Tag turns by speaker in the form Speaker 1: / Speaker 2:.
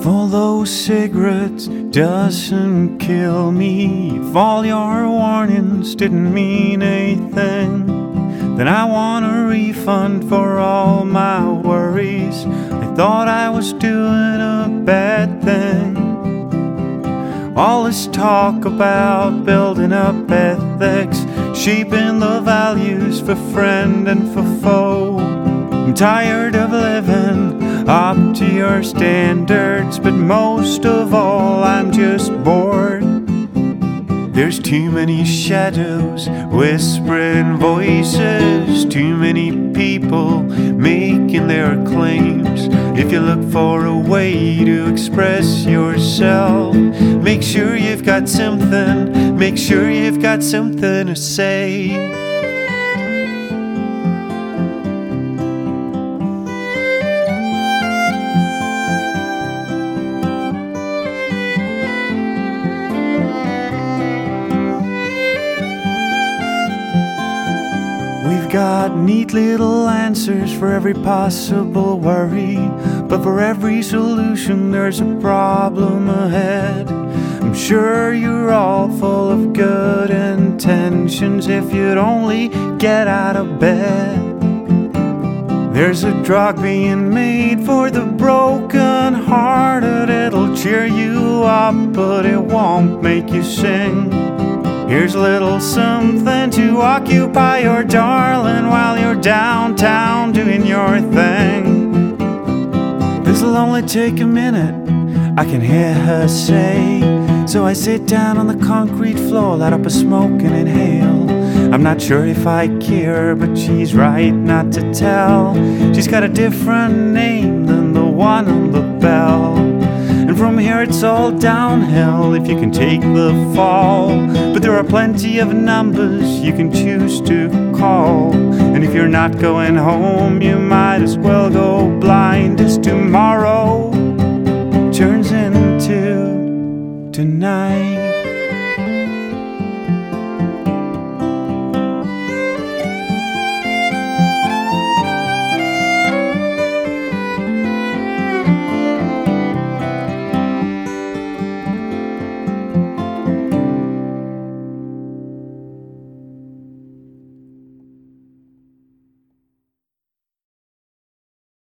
Speaker 1: If all those cigarettes doesn't kill me, if all your warnings didn't mean a thing, then I want a refund for all my worries. I thought I was doing a bad thing. All this talk about building up ethics, shaping the values for friend and for foe. I'm tired of living up to your standards, but most of all I'm just bored. There's too many shadows, whispering voices, too many people making their claims. If you look for a way to express yourself, make sure you've got something, make sure you've got something to say. We've got neat little answers for every possible worry, but for every solution there's a problem ahead. I'm sure you're all full of good intentions if you'd only get out of bed. There's a drug being made for the broken hearted. It'll cheer you up, but it won't make you sing. Here's a little something to occupy your darling while you're downtown doing your thing. This'll only take a minute, I can hear her say. So I sit down on the concrete floor, light up a smoke and inhale. I'm not sure if I care, but she's right not to tell. She's got a different name than the one on the bell. And from here it's all downhill if you can take the fall. But there are plenty of numbers you can choose to call. And if you're not going home, you might as well go blind as tomorrow turns into tonight.